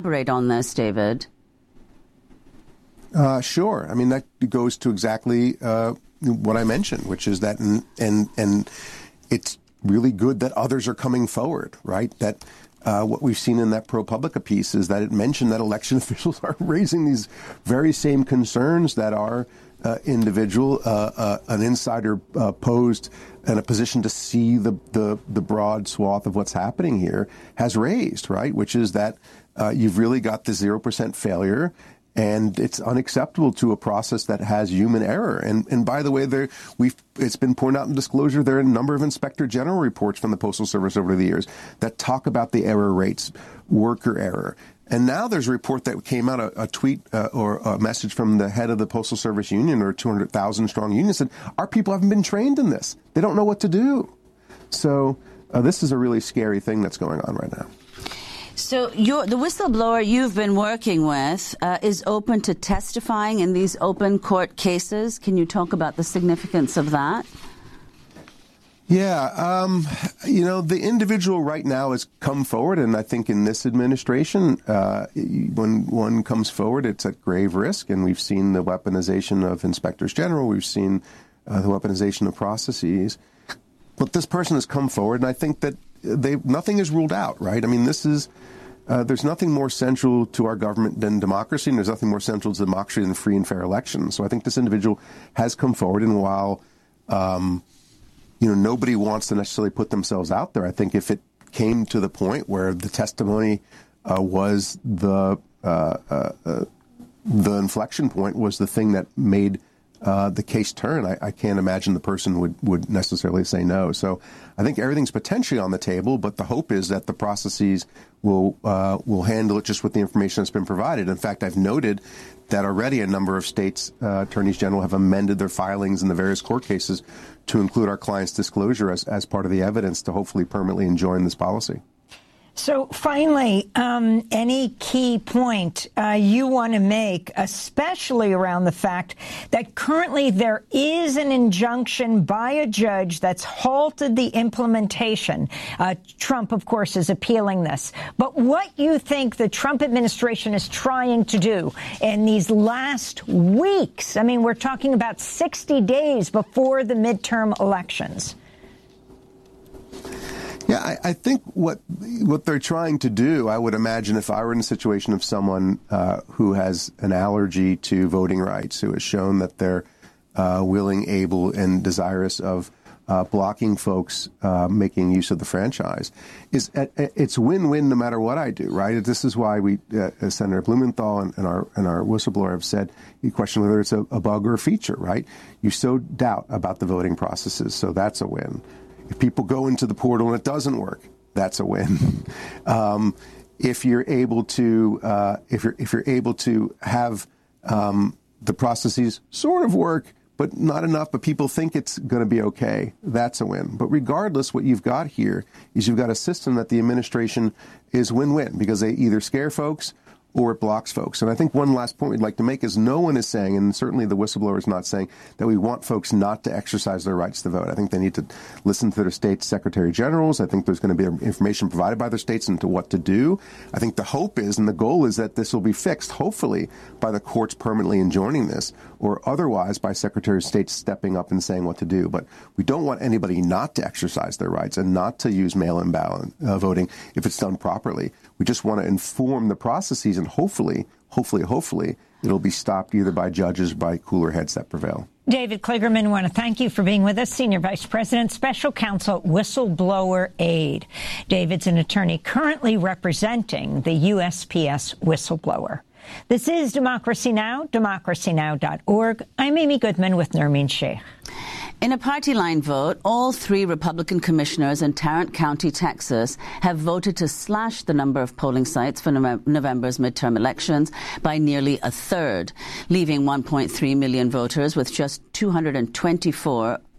Elaborate on this, David. Sure. I mean, that goes to exactly what I mentioned, which is that, and it's really good that others are coming forward, right? That what we've seen in that ProPublica piece is that it mentioned that election officials are raising these very same concerns that our individual, an insider posed in a position to see the broad swath of what's happening here has raised, right? Which is that you've really got the 0% failure. And it's unacceptable to a process that has human error. And by the way, it's been pointed out in disclosure, there are a number of Inspector General reports from the Postal Service over the years that talk about the error rates, worker error. And now there's a report that came out, a tweet or a message from the head of the Postal Service Union, or 200,000 strong union, said, our people haven't been trained in this. They don't know what to do. So this is a really scary thing that's going on right now. So the whistleblower you've been working with is open to testifying in these open court cases. Can you talk about the significance of that? Yeah, the individual right now has come forward, and I think in this administration, when one comes forward, it's at grave risk, and we've seen the weaponization of inspectors general, we've seen the weaponization of processes. But this person has come forward, and I think that nothing is ruled out, right? I mean, this is there's nothing more central to our government than democracy, and there's nothing more central to democracy than free and fair elections. So I think this individual has come forward, and while nobody wants to necessarily put themselves out there, I think if it came to the point where the testimony was the inflection point, was the thing that made the case turn, I can't imagine the person would necessarily say no. So I think everything's potentially on the table, but the hope is that the processes will handle it just with the information that's been provided. In fact, I've noted that already a number of states' attorneys general have amended their filings in the various court cases to include our client's disclosure as part of the evidence to hopefully permanently enjoin this policy. So finally, any key point you want to make, especially around the fact that currently there is an injunction by a judge that's halted the implementation. Trump, of course, is appealing this. But what you think the Trump administration is trying to do in these last weeks? I mean, we're talking about 60 days before the midterm elections. Yeah, I think what they're trying to do, I would imagine if I were in a situation of someone who has an allergy to voting rights, who has shown that they're willing, able, and desirous of blocking folks making use of the franchise, it's win-win no matter what I do, right? This is why Senator Blumenthal and our whistleblower have said, you question whether it's a bug or a feature, right? You sow doubt about the voting processes, so that's a win. If people go into the portal and it doesn't work, that's a win. If you're able to, if you're able to have the processes sort of work, but not enough, but people think it's going to be okay, that's a win. But regardless, what you've got here is you've got a system that the administration is win-win because they either scare folks or it blocks folks. And I think one last point we'd like to make is no one is saying, and certainly the whistleblower is not saying, that we want folks not to exercise their rights to vote. I think they need to listen to their state secretary generals. I think there's going to be information provided by their states into what to do. I think the hope is, and the goal is, that this will be fixed, hopefully, by the courts permanently enjoining this, or otherwise by Secretary of State stepping up and saying what to do. But we don't want anybody not to exercise their rights and not to use mail-in ballot voting if it's done properly. We just want to inform the processes, and hopefully, it'll be stopped either by judges or by cooler heads that prevail. David Kligerman, I want to thank you for being with us, Senior Vice President, Special Counsel, Whistleblower Aid. David's an attorney currently representing the USPS whistleblower. This is Democracy Now!, democracynow.org. I'm Amy Goodman with Nermeen Sheikh. In a party line vote, all 3 Republican commissioners in Tarrant County, Texas, have voted to slash the number of polling sites for November's midterm elections by nearly a third, leaving 1.3 million voters with just 224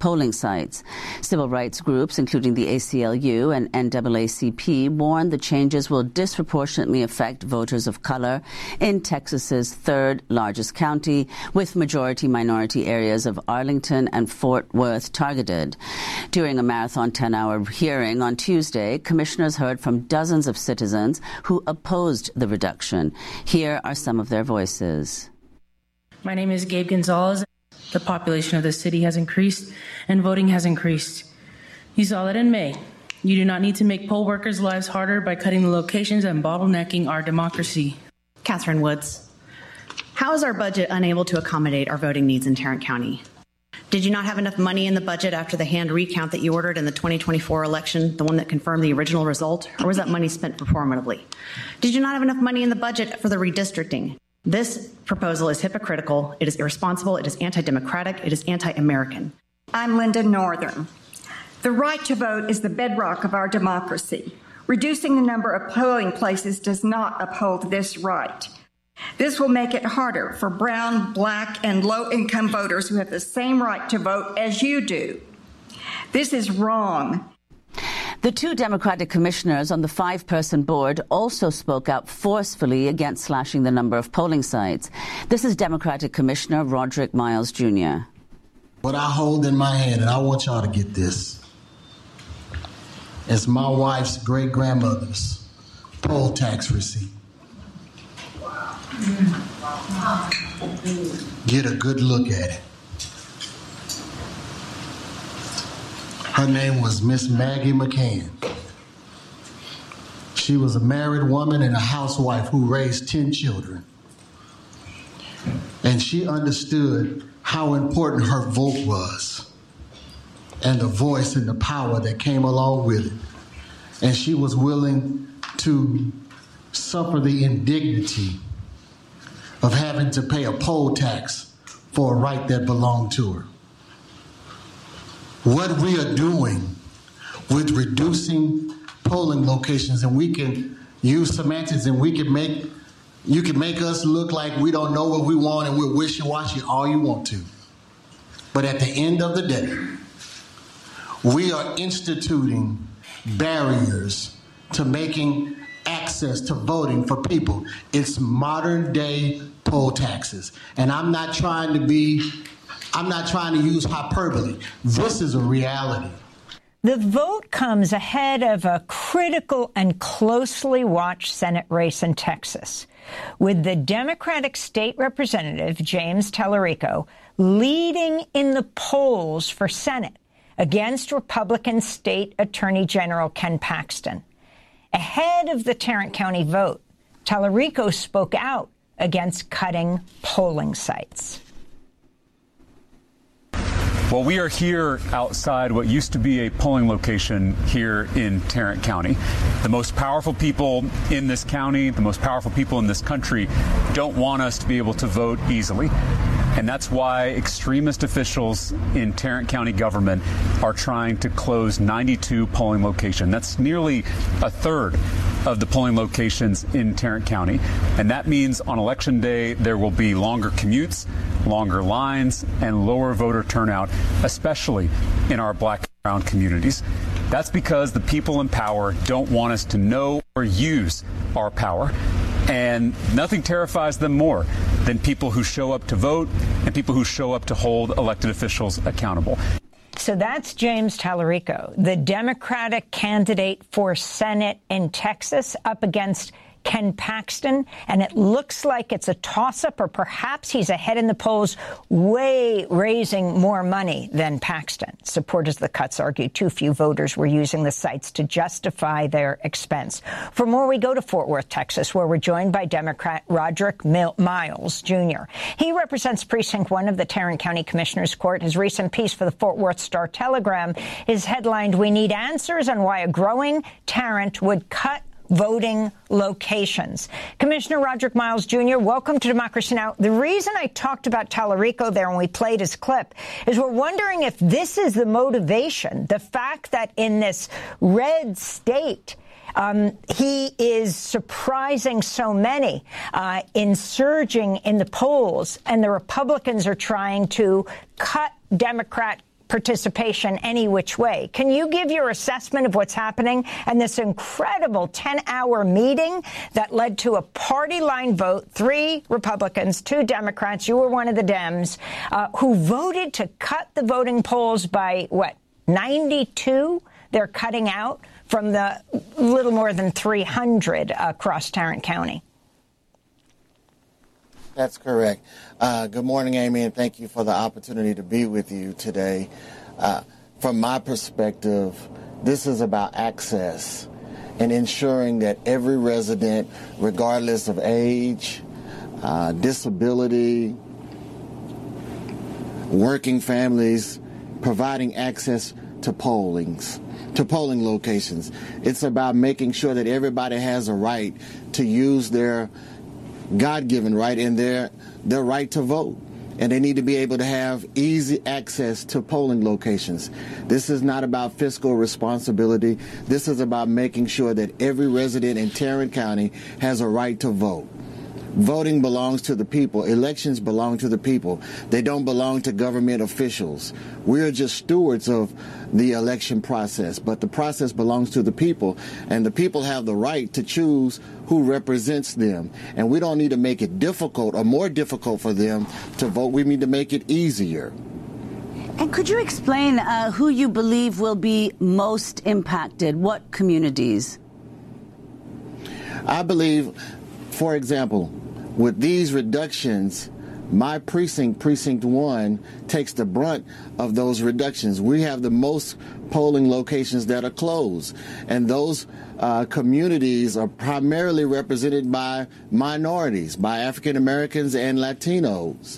polling sites. Civil rights groups, including the ACLU and NAACP, warn the changes will disproportionately affect voters of color in Texas's third largest county, with majority-minority areas of Arlington and Fort Worth targeted. During a marathon 10-hour hearing on Tuesday, commissioners heard from dozens of citizens who opposed the reduction. Here are some of their voices. My name is Gabe Gonzalez. The population of the city has increased and voting has increased. You saw that in May. You do not need to make poll workers' lives harder by cutting the locations and bottlenecking our democracy. Catherine Woods. How is our budget unable to accommodate our voting needs in Tarrant County? Did you not have enough money in the budget after the hand recount that you ordered in the 2024 election, the one that confirmed the original result, or was that money spent performatively? Did you not have enough money in the budget for the redistricting? This proposal is hypocritical, it is irresponsible, it is anti-democratic, it is anti-American. I'm Linda Northern. The right to vote is the bedrock of our democracy. Reducing the number of polling places does not uphold this right. This will make it harder for brown, black, and low-income voters who have the same right to vote as you do. This is wrong. The two Democratic commissioners on the 5-person board also spoke out forcefully against slashing the number of polling sites. This is Democratic Commissioner Roderick Miles, Jr. What I hold in my hand, and I want y'all to get this, is my wife's great-grandmother's poll tax receipt. Get a good look at it. Her name was Miss Maggie McCann. She was a married woman and a housewife who raised 10 children. And she understood how important her vote was and the voice and the power that came along with it. And she was willing to suffer the indignity of having to pay a poll tax for a right that belonged to her. What we are doing with reducing polling locations, and we can use semantics, and you can make us look like we don't know what we want and we're wishy-washy all you want to. But at the end of the day, we are instituting barriers to making access to voting for people. It's modern day poll taxes. And I'm not trying to use hyperbole. This is a reality. The vote comes ahead of a critical and closely watched Senate race in Texas, with the Democratic state representative, James Tallarico, leading in the polls for Senate against Republican State Attorney General Ken Paxton. Ahead of the Tarrant County vote, Tallarico spoke out against cutting polling sites. Well, we are here outside what used to be a polling location here in Tarrant County. The most powerful people in this county, the most powerful people in this country don't want us to be able to vote easily. And that's why extremist officials in Tarrant County government are trying to close 92 polling locations. That's nearly a third of the polling locations in Tarrant County. And that means on Election Day, there will be longer commutes, longer lines, and lower voter turnout, especially in our black and brown communities. That's because the people in power don't want us to know or use our power. And nothing terrifies them more than people who show up to vote and people who show up to hold elected officials accountable. So that's James Tallarico, the Democratic candidate for Senate in Texas, up against Ken Paxton, and it looks like it's a toss-up, or perhaps he's ahead in the polls, raising more money than Paxton. Supporters of the cuts argue too few voters were using the sites to justify their expense. For more, we go to Fort Worth, Texas, where we're joined by Democrat Roderick Miles, Jr. He represents Precinct 1 of the Tarrant County Commissioner's Court. His recent piece for the Fort Worth Star-Telegram is headlined, "We Need Answers on Why a Growing Tarrant Would Cut Voting Locations." Commissioner Roderick Miles, Jr., welcome to Democracy Now! The reason I talked about Tallarico there when we played his clip is we're wondering if this is the motivation, the fact that in this red state, he is surprising so many, insurging in the polls, and the Republicans are trying to cut Democrat participation any which way. Can you give your assessment of what's happening and this incredible 10-hour meeting that led to a party line vote, 3 Republicans, 2 Democrats, you were one of the Dems, who voted to cut the voting polls by, 92? They're cutting out from the little more than 300 across Tarrant County. That's correct. Good morning, Amy, and thank you for the opportunity to be with you today. From my perspective, this is about access and ensuring that every resident, regardless of age, disability, working families, providing access to polling locations. It's about making sure that everybody has a right to use their God-given right and their right to vote. And they need to be able to have easy access to polling locations. This is not about fiscal responsibility. This is about making sure that every resident in Tarrant County has a right to vote. Voting belongs to the people. Elections belong to the people. They don't belong to government officials. We're just stewards of the election process, but the process belongs to the people, and the people have the right to choose who represents them. And we don't need to make it difficult or more difficult for them to vote. We need to make it easier. And could you explain who you believe will be most impacted? What communities? I believe, for example, with these reductions, my precinct, Precinct 1, takes the brunt of those reductions. We have the most polling locations that are closed, and those communities are primarily represented by minorities, by African Americans and Latinos.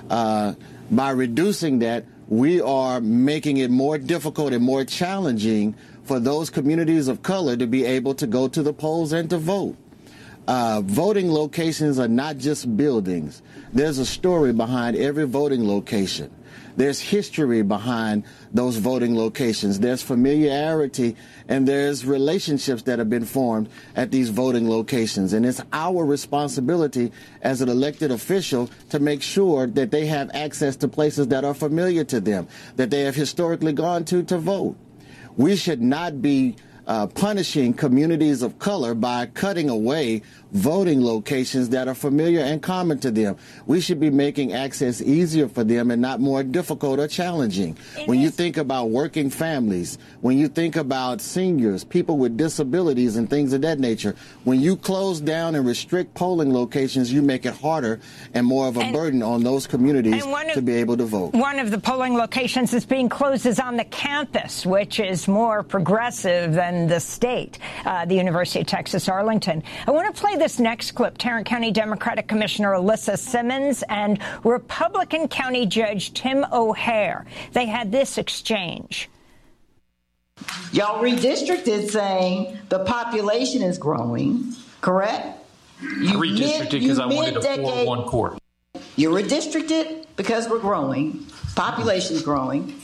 By reducing that, we are making it more difficult and more challenging for those communities of color to be able to go to the polls and to vote. Voting locations are not just buildings. There's a story behind every voting location. There's history behind those voting locations. There's familiarity and there's relationships that have been formed at these voting locations. And it's our responsibility as an elected official to make sure that they have access to places that are familiar to them, that they have historically gone to vote. We should not be punishing communities of color by cutting away voting locations that are familiar and common to them. We should be making access easier for them and not more difficult or challenging. When you think about working families, when you think about seniors, people with disabilities and things of that nature, when you close down and restrict polling locations, you make it harder and more of a burden on those communities to be able to vote. One of the polling locations that's being closed is on the campus, which is more progressive than the state, the University of Texas, Arlington. I want to play this next clip. Tarrant County Democratic Commissioner Alyssa Simmons and Republican County Judge Tim O'Hare. They had this exchange. Y'all redistricted saying the population is growing, correct? I redistricted because I wanted a 4-1 court. You redistricted because we're growing, population's growing,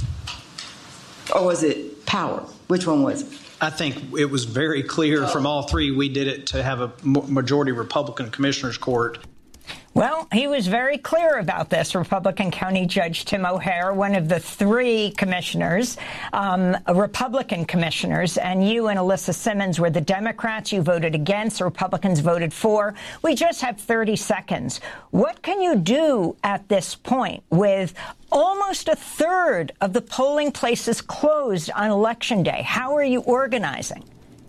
or was it power? Which one was it? I think it was very clear from all three we did it to have a majority Republican commissioners court. Well, he was very clear about this, Republican County Judge Tim O'Hare, one of the 3 commissioners, Republican commissioners, and you and Alyssa Simmons were the Democrats. You voted against. The Republicans voted for. We just have 30 seconds. What can you do at this point with almost a third of the polling places closed on Election Day? How are you organizing?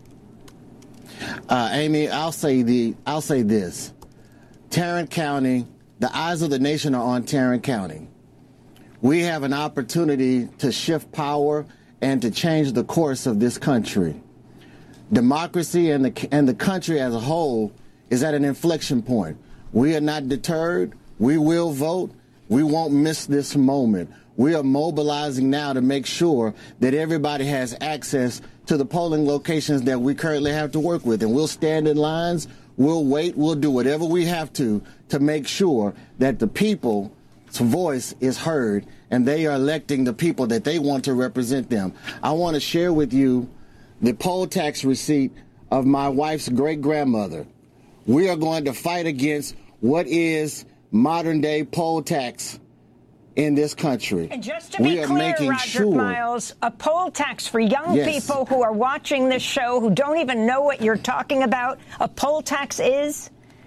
Amy, I'll say this. Tarrant County, the eyes of the nation are on Tarrant County. We have an opportunity to shift power and to change the course of this country. Democracy and the country as a whole is at an inflection point. We are not deterred. We will vote. We won't miss this moment. We are mobilizing now to make sure that everybody has access to the polling locations that we currently have to work with. And we'll stand in lines. We'll wait. We'll do whatever we have to make sure that the people's voice is heard and they are electing the people that they want to represent them. I want to share with you the poll tax receipt of my wife's great-grandmother. We are going to fight against what is modern-day poll tax in this country. And just to be clear, Roger Miles, a poll tax for young people who are watching this show who don't even know what you're talking about, a poll tax is?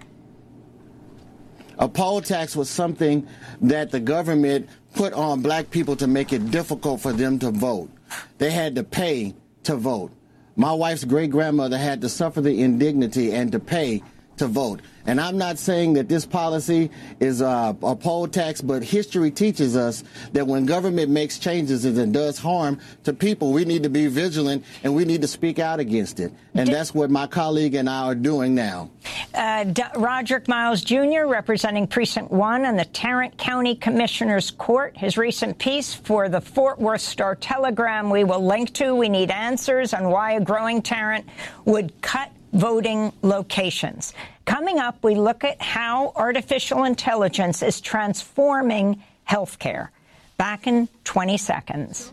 A poll tax was something that the government put on black people to make it difficult for them to vote. They had to pay to vote. My wife's great-grandmother had to suffer the indignity and to pay to vote. And I'm not saying that this policy is a poll tax, but history teaches us that when government makes changes and does harm to people, we need to be vigilant and we need to speak out against it. And that's what my colleague and I are doing now. Roderick Miles Jr., representing Precinct 1 on the Tarrant County Commissioner's Court. His recent piece for the Fort Worth Star-Telegram we will link to. We need answers on why a growing Tarrant would cut voting locations. Coming up, we look at how artificial intelligence is transforming healthcare. Back in 20 seconds.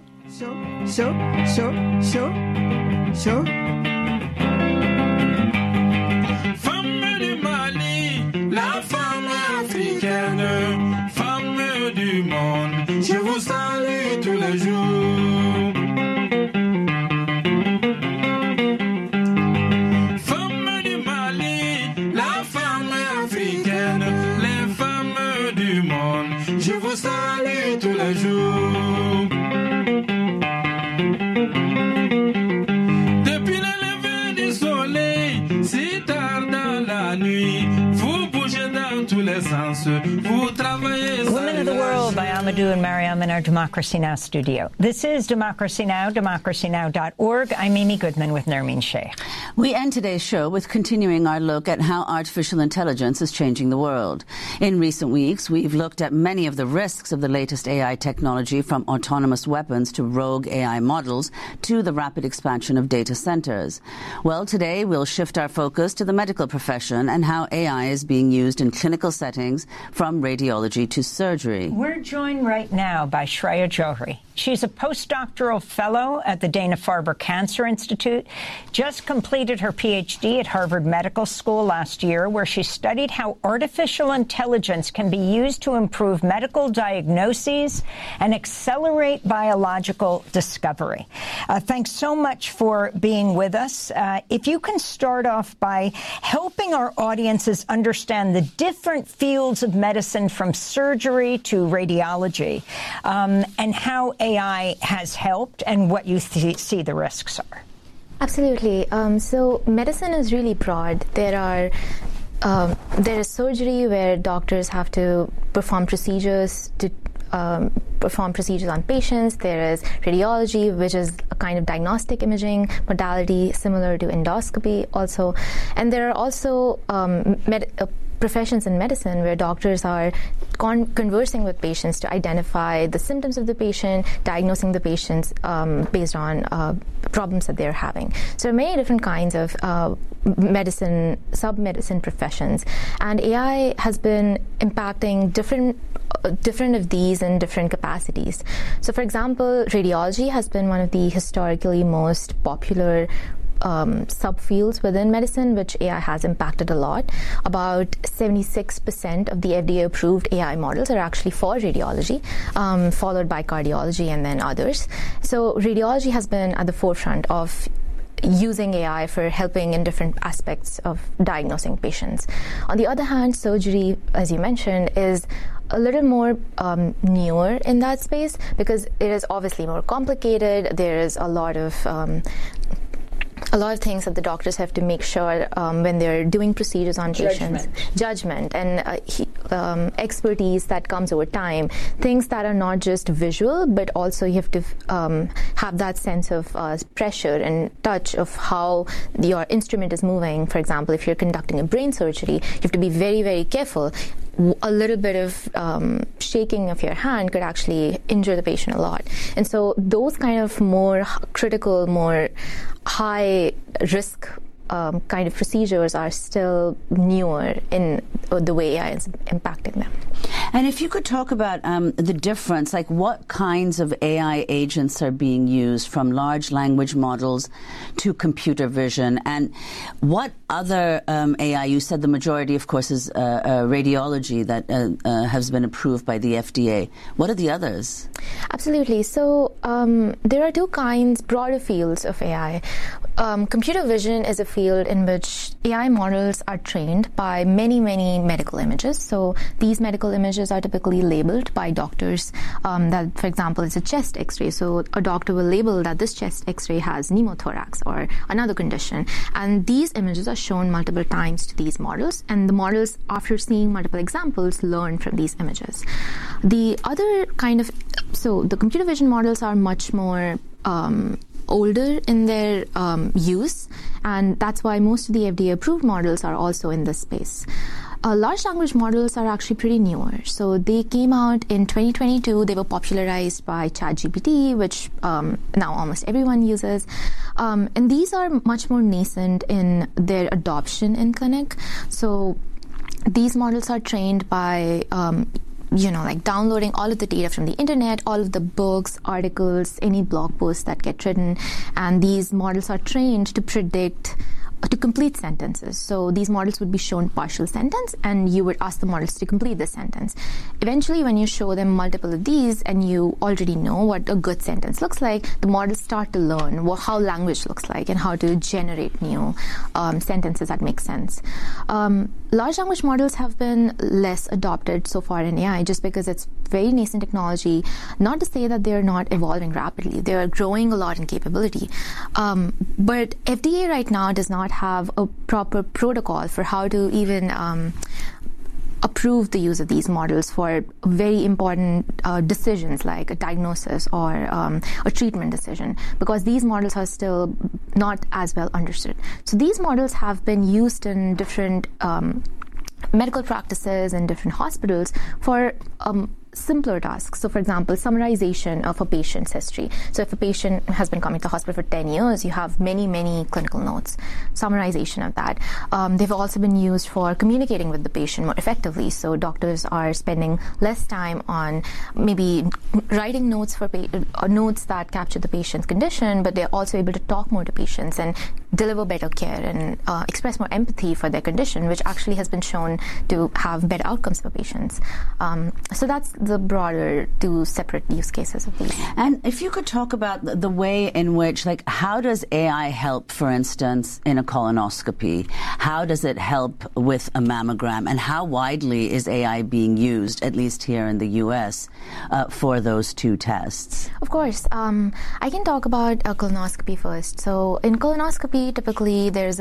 Femme du Mali, la femme africaine, femme du monde, je vous salue tous les jours. Je vous salue tous les jours. Depuis le lever du soleil, si tard dans la nuit, vous bougez dans tous les sens, vous travaillez. Women of the World by Amadou and Mariam in our Democracy Now! Studio. This is Democracy Now!, democracynow.org. I'm Amy Goodman with Nermeen Sheikh. We end today's show with continuing our look at how artificial intelligence is changing the world. In recent weeks, we've looked at many of the risks of the latest AI technology, from autonomous weapons to rogue AI models to the rapid expansion of data centers. Well, today we'll shift our focus to the medical profession and how AI is being used in clinical settings, from radiology to surgery. We're joined right now by Shreya Johri. She's a postdoctoral fellow at the Dana-Farber Cancer Institute, just completed her PhD at Harvard Medical School last year, where she studied how artificial intelligence can be used to improve medical diagnoses and accelerate biological discovery. Thanks so much for being with us. If you can start off by helping our audiences understand the different fields of medicine, from surgery to radiology, and how AI has helped and what you see the risks are. Absolutely. So medicine is really broad. There is surgery where doctors have to perform procedures on patients. There is radiology, which is a kind of diagnostic imaging modality similar to endoscopy also. And there are also professions in medicine where doctors are conversing with patients to identify the symptoms of the patient, diagnosing the patients based on problems that they're having. So there are many different kinds of sub-medicine professions, and AI has been impacting different of these in different capacities. So, for example, radiology has been one of the historically most popular subfields within medicine, which AI has impacted a lot. About 76% of the FDA-approved AI models are actually for radiology, followed by cardiology and then others. So radiology has been at the forefront of using AI for helping in different aspects of diagnosing patients. On the other hand, surgery, as you mentioned, is a little more newer in that space because it is obviously more complicated. There is a lot of things that the doctors have to make sure when they're doing procedures on patients. Judgment and expertise that comes over time. Things that are not just visual, but also you have to have that sense of pressure and touch of how your instrument is moving. For example, if you're conducting a brain surgery, you have to be very, very careful. A little bit of shaking of your hand could actually injure the patient a lot. And so those kind of more critical, more high risk kind of procedures are still newer in the way AI is impacting them. And if you could talk about the difference, like what kinds of AI agents are being used, from large language models to computer vision, and what other AI? You said the majority, of course, is radiology that has been approved by the FDA. What are the others? Absolutely. So there are two broader fields of AI. Computer vision is a field in which AI models are trained by many, many medical images. So these medical images are typically labeled by doctors. That, for example, is a chest X-ray. So a doctor will label that this chest X-ray has pneumothorax or another condition. And these images are shown multiple times to these models. And the models, after seeing multiple examples, learn from these images. The other so the computer vision models are much more older in their use, and that's why most of the FDA-approved models are also in this space. Large language models are actually pretty newer. So they came out in 2022. They were popularized by ChatGPT, which now almost everyone uses. And these are much more nascent in their adoption in clinic. So these models are trained by downloading all of the data from the internet, all of the books, articles, any blog posts that get written. And these models are trained to predict to complete sentences. So these models would be shown partial sentence, and you would ask the models to complete the sentence. Eventually, when you show them multiple of these and you already know what a good sentence looks like, the models start to learn how language looks like and how to generate new sentences that make sense. Large language models have been less adopted so far in AI just because it's very nascent technology. Not to say that they're not evolving rapidly. They're growing a lot in capability. But FDA right now does not have a proper protocol for how to even approve the use of these models for very important decisions like a diagnosis or a treatment decision, because these models are still not as well understood. So these models have been used in different medical practices and different hospitals for simpler tasks. So, for example, summarization of a patient's history. So if a patient has been coming to the hospital for 10 years, you have many, many clinical notes. Summarization of that. They've also been used for communicating with the patient more effectively. So doctors are spending less time on maybe writing notes for notes that capture the patient's condition, but they're also able to talk more to patients and deliver better care and express more empathy for their condition, which actually has been shown to have better outcomes for patients. So that's the broader two separate use cases of these. And if you could talk about the way in which, how does AI help, for instance, in a colonoscopy? How does it help with a mammogram? And how widely is AI being used, at least here in the U.S., for those two tests? Of course. I can talk about a colonoscopy first. So in colonoscopy, typically there's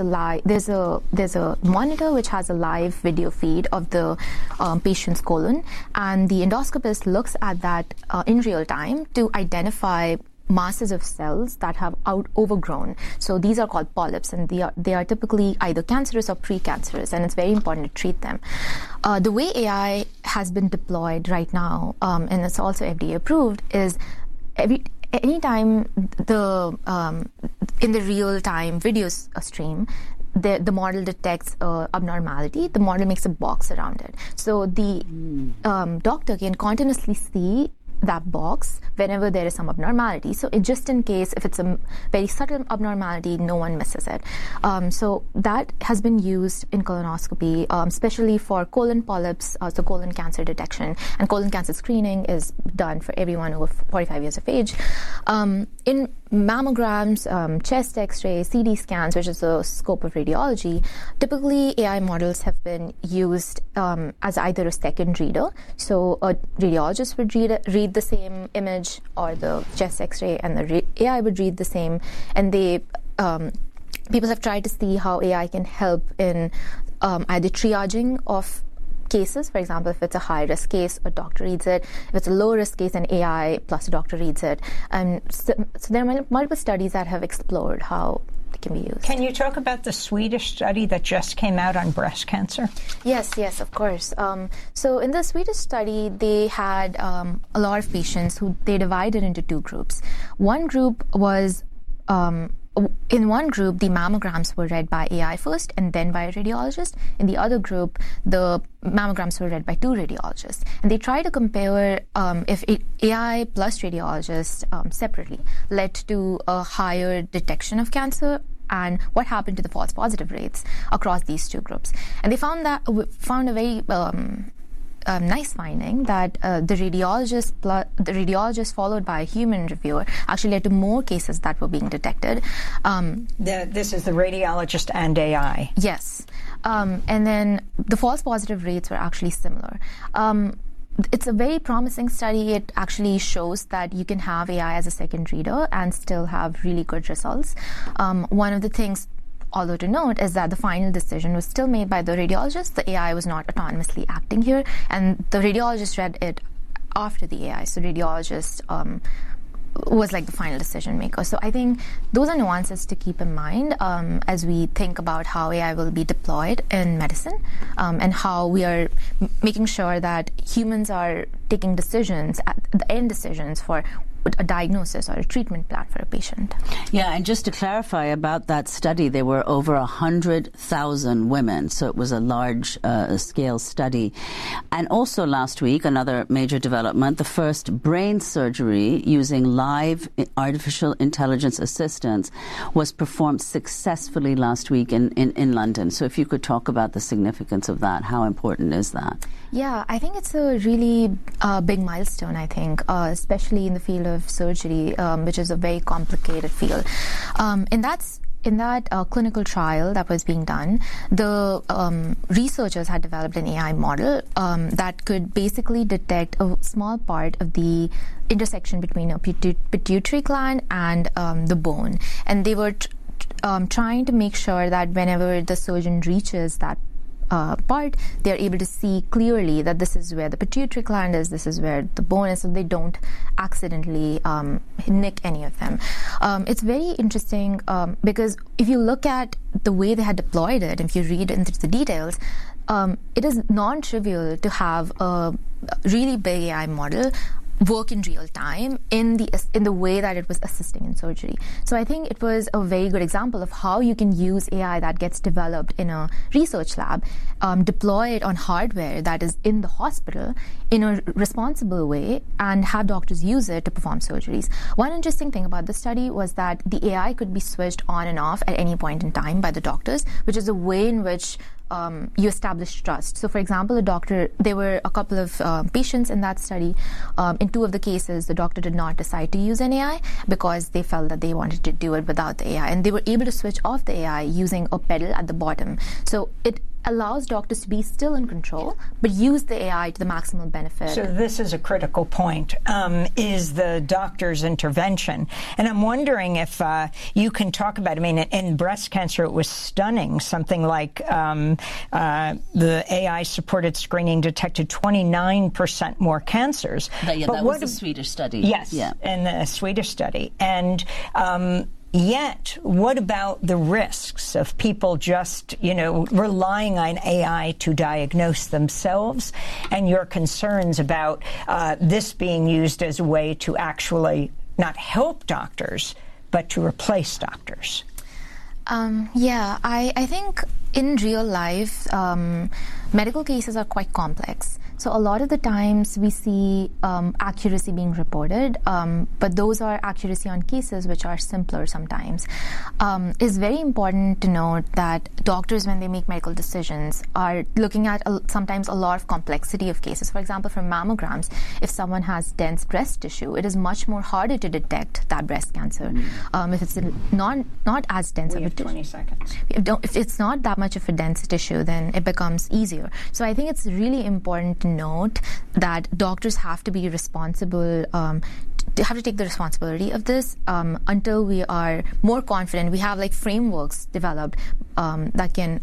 a monitor which has a live video feed of the patient's colon, and the endoscopist looks at that in real time to identify masses of cells that have overgrown. So these are called polyps, and they are typically either cancerous or precancerous, and it's very important to treat them. The way AI has been deployed right now, and it's also FDA approved, is anytime in the real-time video stream, the model detects abnormality, the model makes a box around it. So the doctor can continuously see that box whenever there is some abnormality. So just in case, if it's a very subtle abnormality, no one misses it. So that has been used in colonoscopy, especially for colon polyps, so colon cancer detection. And colon cancer screening is done for everyone over 45 years of age. In mammograms, chest X-ray, CT scans, which is the scope of radiology, typically AI models have been used as either a second reader. So a radiologist would read the same image, or the chest X-ray, and the AI would read the same. And people have tried to see how AI can help in either triaging of cases. For example, if it's a high-risk case, a doctor reads it. If it's a low-risk case, an AI plus a doctor reads it. And so there are multiple studies that have explored how it can be used. Can you talk about the Swedish study that just came out on breast cancer? Yes, of course. So in the Swedish study, they had a lot of patients who they divided into two groups. One group was in one group, the mammograms were read by AI first and then by a radiologist. In the other group, the mammograms were read by two radiologists. And they tried to compare if AI plus radiologists separately led to a higher detection of cancer and what happened to the false positive rates across these two groups. And they found a very nice finding that the radiologist followed by a human reviewer actually led to more cases that were being detected. This is the radiologist and AI. Yes. And then the false positive rates were actually similar. It's a very promising study. It actually shows that you can have AI as a second reader and still have really good results. One of the things, although to note, is that the final decision was still made by the radiologist. The AI was not autonomously acting here, and the radiologist read it after the AI. So radiologist was like the final decision maker. So I think those are nuances to keep in mind as we think about how AI will be deployed in medicine and how we are making sure that humans are taking decisions, the end decisions for a diagnosis or a treatment plan for a patient. Yeah, and just to clarify about that study, there were over 100,000 women, so it was a large scale study. And also last week, another major development, the first brain surgery using live artificial intelligence assistance was performed successfully last week in London. So if you could talk about the significance of that, how important is that? Yeah, I think it's a really big milestone, I think, especially in the field of surgery, which is a very complicated field. In that clinical trial that was being done, the researchers had developed an AI model that could basically detect a small part of the intersection between a pituitary gland and the bone. And they were trying to make sure that whenever the surgeon reaches that part, they're able to see clearly that this is where the pituitary gland is, this is where the bone is, so they don't accidentally nick any of them. It's very interesting because if you look at the way they had deployed it, if you read into the details, it is non-trivial to have a really big AI model work in real time in the way that it was assisting in surgery. So I think it was a very good example of how you can use AI that gets developed in a research lab, deploy it on hardware that is in the hospital in a responsible way, and have doctors use it to perform surgeries. One interesting thing about the study was that the AI could be switched on and off at any point in time by the doctors, which is a way in which you establish trust. So, for example, there were a couple of patients in that study. In two of the cases, the doctor did not decide to use an AI because they felt that they wanted to do it without the AI. And they were able to switch off the AI using a pedal at the bottom. So it allows doctors to be still in control, but use the AI to the maximum benefit. So this is a critical point, is the doctor's intervention. And I'm wondering if you can talk about, I mean, in breast cancer, it was stunning. Something like the AI-supported screening detected 29% more cancers. That was the Swedish study. Yes, in the Swedish study. And yet, what about the risks of people just, relying on AI to diagnose themselves, and your concerns about this being used as a way to actually not help doctors, but to replace doctors? I think in real life, medical cases are quite complex. So a lot of the times we see accuracy being reported, but those are accuracy on cases which are simpler sometimes. It's very important to note that doctors, when they make medical decisions, are looking at sometimes a lot of complexity of cases. For example, for mammograms, if someone has dense breast tissue, it is much more harder to detect that breast cancer. If it's not as dense of a tissue. 20 seconds. If it's not that much of a dense tissue, then it becomes easier. So I think it's really important to note that doctors have to be responsible, have to take the responsibility of this until we are more confident. We have frameworks developed that can,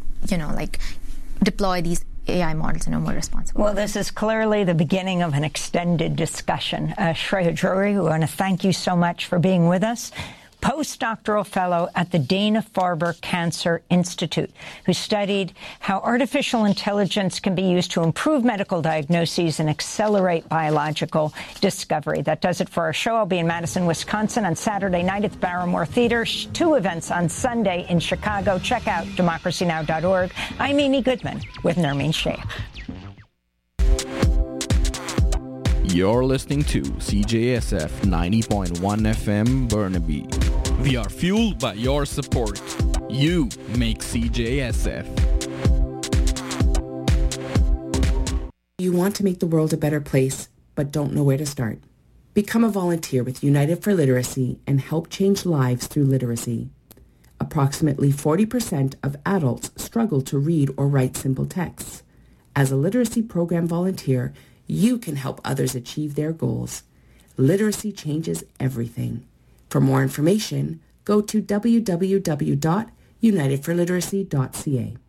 deploy these AI models in a more responsible way. Well, this is clearly the beginning of an extended discussion. Shreya Druri, we want to thank you so much for being with us. Postdoctoral fellow at the Dana-Farber Cancer Institute, who studied how artificial intelligence can be used to improve medical diagnoses and accelerate biological discovery. That does it for our show. I'll be in Madison, Wisconsin on Saturday night at the Barrymore Theater. 2 events on Sunday in Chicago. Check out democracynow.org. I'm Amy Goodman with Nermeen Sheikh. You're listening to CJSF 90.1 FM Burnaby. We are fueled by your support. You make CJSF. You want to make the world a better place, but don't know where to start? Become a volunteer with United for Literacy and help change lives through literacy. Approximately 40% of adults struggle to read or write simple texts. As a literacy program volunteer, you can help others achieve their goals. Literacy changes everything. For more information, go to www.unitedforliteracy.ca.